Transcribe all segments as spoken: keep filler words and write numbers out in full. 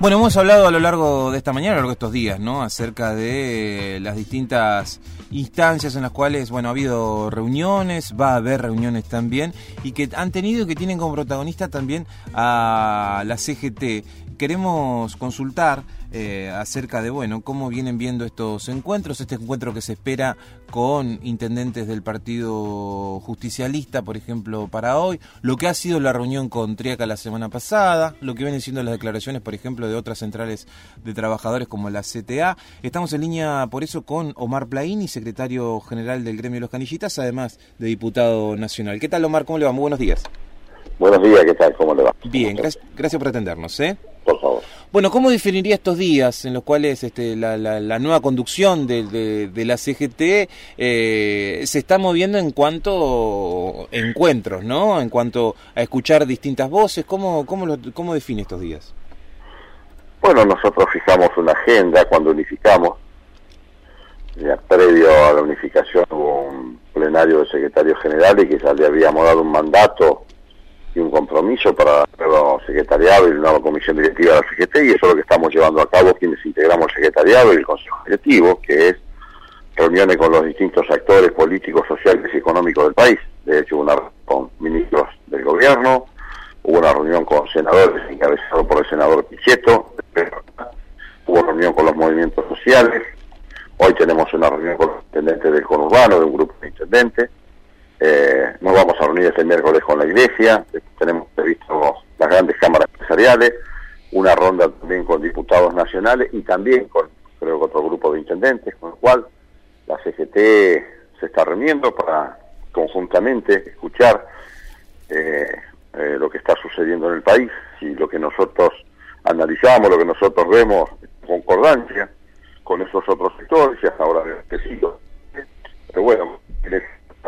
Bueno, hemos hablado a lo largo de esta mañana, a lo largo de estos días, ¿no?, acerca de las distintas instancias en las cuales, bueno, ha habido reuniones, va a haber reuniones también, y que han tenido y que tienen como protagonista también a la C G T. Queremos consultar eh, acerca de, bueno, cómo vienen viendo estos encuentros, este encuentro que se espera con intendentes del Partido Justicialista, por ejemplo, para hoy, lo que ha sido la reunión con Triaca la semana pasada, lo que vienen siendo las declaraciones, por ejemplo, de otras centrales de trabajadores como la C T A. Estamos en línea, por eso, con Omar Plaini, secretario general del Gremio de los Canillitas, además de diputado nacional. ¿Qué tal, Omar? ¿Cómo le va? Muy buenos días. Buenos días, ¿qué tal? ¿Cómo le va? Bien, gracias, gracias por atendernos, ¿eh? Por favor. Bueno, ¿cómo definiría estos días en los cuales este, la, la, la nueva conducción de, de, de la C G T eh, se está moviendo en cuanto a encuentros, ¿no? En cuanto a escuchar distintas voces, ¿cómo, cómo, lo, cómo define estos días? Bueno, nosotros fijamos una agenda cuando unificamos. Ya previo a la unificación hubo un plenario de secretarios generales que ya le habíamos dado un mandato y un compromiso para el nuevo secretariado y la nueva comisión directiva de la C G T, y eso es lo que estamos llevando a cabo quienes integramos el secretariado y el consejo directivo, que es reuniones con los distintos actores políticos, sociales y económicos del país. De hecho, hubo una reunión con ministros del gobierno, hubo una reunión con senadores encabezado por el senador Pichetto, hubo reunión con los movimientos sociales, hoy tenemos una reunión con los intendentes del conurbano, de un grupo de intendentes. Eh, nos vamos a reunir este miércoles con la iglesia, tenemos previsto las grandes cámaras empresariales, una ronda también con diputados nacionales y también con, creo que otro grupo de intendentes, con lo cual la C G T se está reuniendo para conjuntamente escuchar eh, eh, lo que está sucediendo en el país, y lo que nosotros analizamos, lo que nosotros vemos en concordancia con esos otros sectores, y hasta ahora que sí, pero bueno, de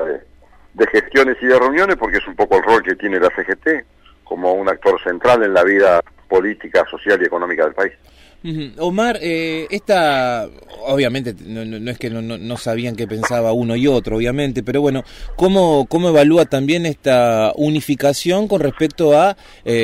de gestiones y de reuniones, porque es un poco el rol que tiene la C G T como un actor central en la vida política, social y económica del país. Uh-huh. Omar, eh, esta, obviamente, no, no, no es que no, no, no sabían qué pensaba uno y otro, obviamente, pero bueno, ¿cómo, cómo evalúa también esta unificación con respecto a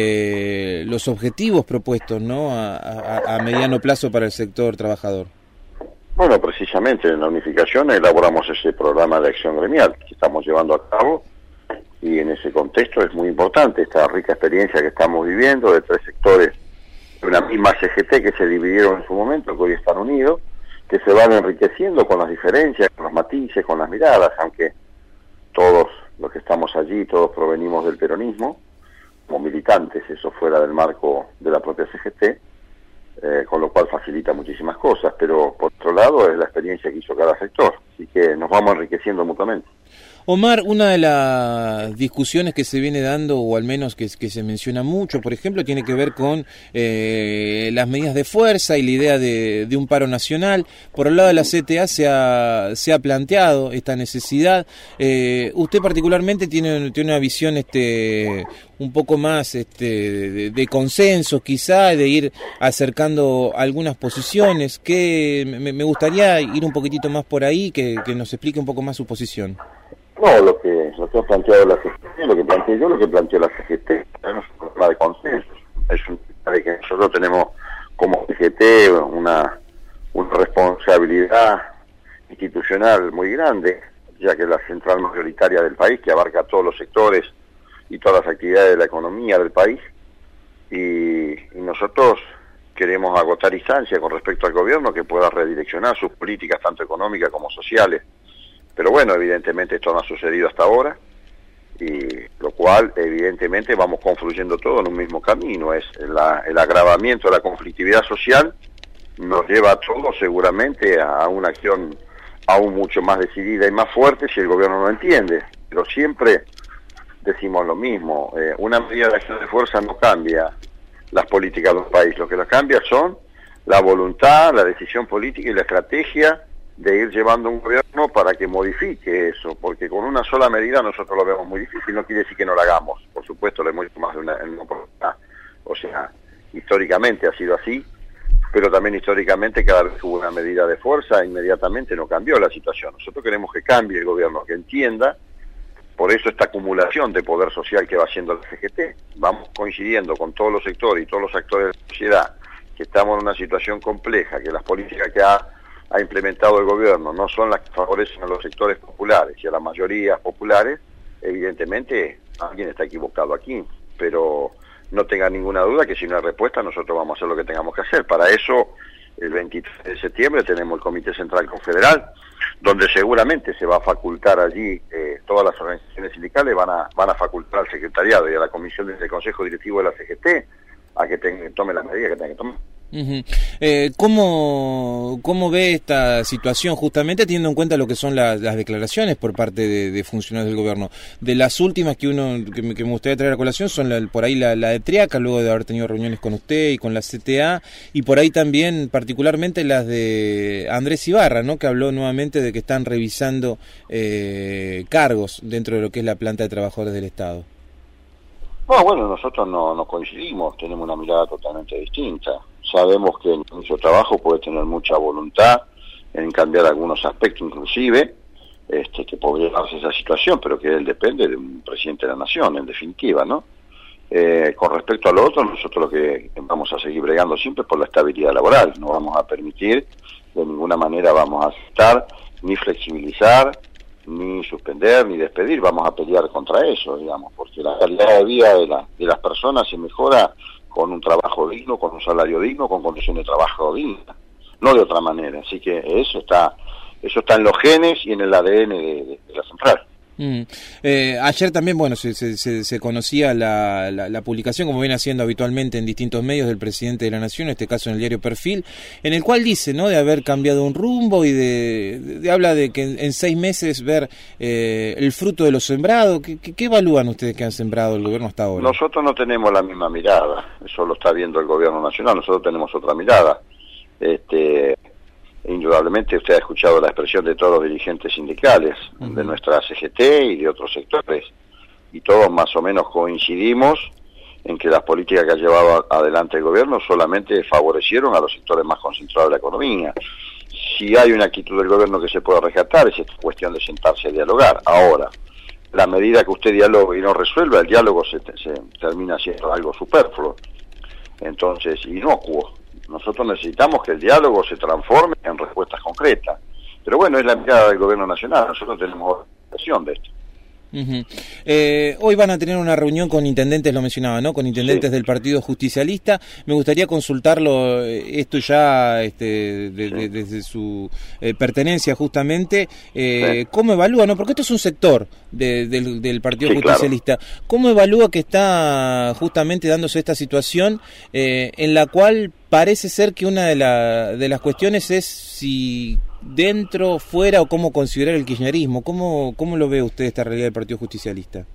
eh, los objetivos propuestos, ¿no?, a, a, a mediano plazo para el sector trabajador? Bueno, precisamente en la unificación elaboramos ese programa de acción gremial que estamos llevando a cabo, y en ese contexto es muy importante esta rica experiencia que estamos viviendo de tres sectores de una misma C G T que se dividieron en su momento, que hoy están unidos, que se van enriqueciendo con las diferencias, con los matices, con las miradas, aunque todos los que estamos allí, todos provenimos del peronismo, como militantes, eso fuera del marco de la propia C G T, Eh, con lo cual facilita muchísimas cosas, pero por otro lado es la experiencia que hizo cada sector, así que nos vamos enriqueciendo mutuamente. Omar, una de las discusiones que se viene dando, o al menos que, que se menciona mucho, por ejemplo, tiene que ver con eh, las medidas de fuerza y la idea de, de un paro nacional. Por el lado de la C T A se ha, se ha planteado esta necesidad. Eh, usted particularmente tiene, tiene una visión este un poco más este de, de consenso, quizá, de ir acercando algunas posiciones. Que me, me gustaría ir un poquitito más por ahí, que, que nos explique un poco más su posición. No, lo que, lo que ha planteado la C G T, lo que planteé yo, lo que planteó la C G T, es un problema de consenso. Es un tema de que nosotros tenemos como C G T una, una responsabilidad institucional muy grande, ya que es la central mayoritaria del país, que abarca todos los sectores y todas las actividades de la economía del país, y, y nosotros queremos agotar instancia con respecto al gobierno que pueda redireccionar sus políticas, tanto económicas como sociales. Pero bueno, evidentemente esto no ha sucedido hasta ahora, y lo cual evidentemente vamos confluyendo todo en un mismo camino. Es la, el agravamiento de la conflictividad social nos lleva a todos seguramente a una acción aún mucho más decidida y más fuerte si el gobierno no entiende. Pero siempre decimos lo mismo, eh, una medida de acción de fuerza no cambia las políticas del país, lo que las cambia son la voluntad, la decisión política y la estrategia de ir llevando un gobierno para que modifique eso, porque con una sola medida nosotros lo vemos muy difícil. No quiere decir que no lo hagamos, por supuesto lo hemos hecho más de una, en una oportunidad, o sea, históricamente ha sido así, pero también históricamente cada vez que hubo una medida de fuerza inmediatamente no cambió la situación. Nosotros queremos que cambie el gobierno, que entienda, por eso esta acumulación de poder social que va haciendo la C G T, vamos coincidiendo con todos los sectores y todos los actores de la sociedad que estamos en una situación compleja, que las políticas que ha, ha implementado el gobierno no son las que favorecen a los sectores populares y a las mayorías populares, evidentemente alguien está equivocado aquí, pero no tenga ninguna duda que si no hay respuesta nosotros vamos a hacer lo que tengamos que hacer. Para eso, el veintitrés de septiembre tenemos el Comité Central Confederal, donde seguramente se va a facultar allí, eh, todas las organizaciones sindicales van a van a facultar al secretariado y a la comisión del Consejo Directivo de la C G T a que ten, tome las medidas que tenga que tomar. Uh-huh. eh, ¿cómo, ¿Cómo ve esta situación, justamente teniendo en cuenta lo que son las, las declaraciones por parte de, de funcionarios del gobierno? De las últimas que uno que me, que me gustaría traer a colación son la, por ahí la, la de Triaca, luego de haber tenido reuniones con usted y con la C T A, y por ahí también particularmente las de Andrés Ibarra, ¿no?, que habló nuevamente de que están revisando eh, cargos dentro de lo que es la planta de trabajadores del Estado. No, bueno, nosotros no, no coincidimos, tenemos una mirada totalmente distinta. Sabemos que el ministro de Trabajo puede tener mucha voluntad en cambiar algunos aspectos, inclusive, este, que podría darse esa situación, pero que él depende de un presidente de la Nación, en definitiva, ¿no? Eh, con respecto a lo otro, nosotros lo que vamos a seguir bregando siempre es por la estabilidad laboral. No vamos a permitir, de ninguna manera vamos a aceptar, ni flexibilizar, ni suspender, ni despedir, vamos a pelear contra eso, digamos, porque la calidad de vida de, la, de las personas se mejora con un trabajo digno, con un salario digno, con condiciones de trabajo dignas, no de otra manera. Así que eso está eso está en los genes y en el A D N de, de, de la central. Mm. Eh, ayer también, bueno, se, se, se conocía la, la, la publicación, como viene haciendo habitualmente en distintos medios, del presidente de la Nación, en este caso en el diario Perfil, en el cual dice, ¿no?, de haber cambiado un rumbo y de, de, de habla de que en, en seis meses ver eh, el fruto de lo sembrado. ¿Qué, qué, ¿Qué evalúan ustedes que han sembrado el gobierno hasta ahora? Nosotros no tenemos la misma mirada, eso lo está viendo el gobierno nacional, nosotros tenemos otra mirada. Este... Indudablemente usted ha escuchado la expresión de todos los dirigentes sindicales, uh-huh, de nuestra C G T y de otros sectores, y todos más o menos coincidimos en que las políticas que ha llevado adelante el gobierno solamente favorecieron a los sectores más concentrados de la economía. Si hay una actitud del gobierno que se pueda rescatar, es esta cuestión de sentarse a dialogar. Ahora, la medida que usted dialoga y no resuelva, el diálogo se, se termina siendo algo superfluo, entonces inocuo. Nosotros necesitamos que el diálogo se transforme en respuestas concretas. Pero bueno, es la mirada del gobierno nacional, nosotros tenemos orientación de esto. Uh-huh. eh, hoy van a tener una reunión con intendentes, lo mencionaba, ¿no?, con intendentes sí. del Partido Justicialista. Me gustaría consultarlo, esto ya este, de, sí. de, desde su eh, pertenencia justamente, eh, sí. ¿cómo evalúa, no? Porque esto es un sector de, del, del Partido sí, Justicialista. Claro. ¿Cómo evalúa que está justamente dándose esta situación eh, en la cual parece ser que una de, la, de las cuestiones es si dentro, fuera, o cómo considerar el kirchnerismo? ¿Cómo, cómo lo ve usted esta realidad del Partido Justicialista?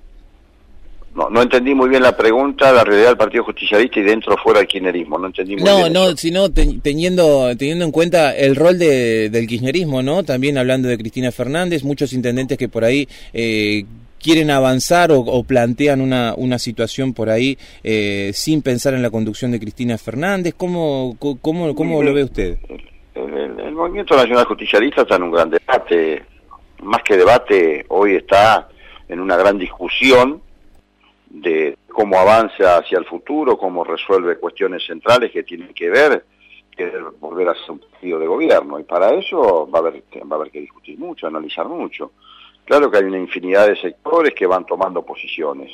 No, no entendí muy bien la pregunta, la realidad del Partido Justicialista y dentro o fuera del kirchnerismo, no entendí muy no, bien. No, no, sino te, teniendo teniendo en cuenta el rol de, del kirchnerismo, ¿no? También hablando de Cristina Fernández, muchos intendentes que por ahí eh, quieren avanzar o, o plantean una, una situación por ahí eh, sin pensar en la conducción de Cristina Fernández. ¿Cómo, cómo, cómo lo ve usted? El, el, el Movimiento Nacional Justicialista está en un gran debate, más que debate, hoy está en una gran discusión de cómo avanza hacia el futuro, cómo resuelve cuestiones centrales que tienen que ver, que volver a ser un partido de gobierno, y para eso va a haber, va a haber que discutir mucho, analizar mucho. Claro que hay una infinidad de sectores que van tomando posiciones,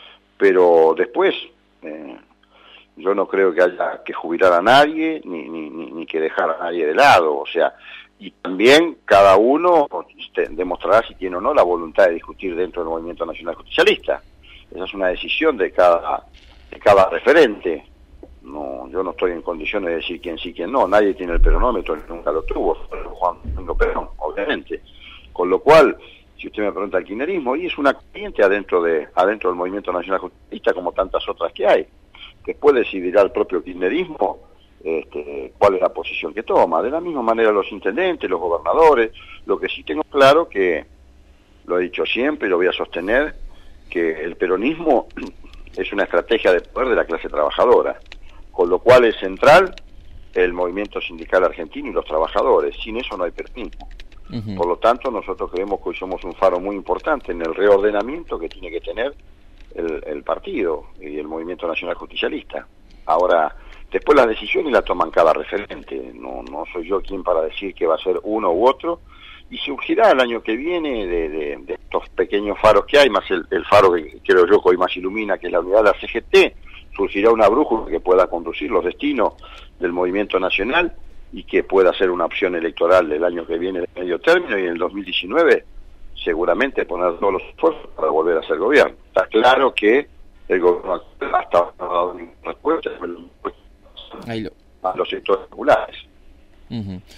pero después eh, yo no creo que haya que jubilar a nadie, ni, ni, ni, ni que dejar a nadie de lado, o sea, y también cada uno demostrará si tiene o no la voluntad de discutir dentro del Movimiento Nacional Justicialista. Esa es una decisión de cada, de cada referente. No, yo no estoy en condiciones de decir quién sí, quién no. Nadie tiene el peronómetro, nunca lo tuvo, Juan Domingo Perón, obviamente. Con lo cual, si usted me pregunta el kirchnerismo, y es una corriente adentro de adentro del Movimiento Nacional Justicialista, como tantas otras que hay. Después decidirá el propio kirchnerismo este, cuál es la posición que toma. De la misma manera los intendentes, los gobernadores. Lo que sí tengo claro, que lo he dicho siempre y lo voy a sostener, que el peronismo es una estrategia de poder de la clase trabajadora, con lo cual es central el movimiento sindical argentino y los trabajadores. Sin eso no hay peronismo. Uh-huh. Por lo tanto, nosotros creemos que hoy somos un faro muy importante en el reordenamiento que tiene que tener el, el partido y el Movimiento Nacional Justicialista. Ahora, Después las decisiones las toman cada referente, no, no soy yo quien para decir que va a ser uno u otro, y surgirá el año que viene de, de, de estos pequeños faros que hay, más el, el faro que creo yo que hoy más ilumina, que es la unidad de la C G T, surgirá una brújula que pueda conducir los destinos del movimiento nacional y que pueda ser una opción electoral del año que viene de medio término, y en el dos mil diecinueve seguramente poner todos los esfuerzos para volver a ser gobierno. Está claro que el gobierno hasta ahora no ha dado ninguna respuesta Ahí lo... a los sectores populares. Uh-huh.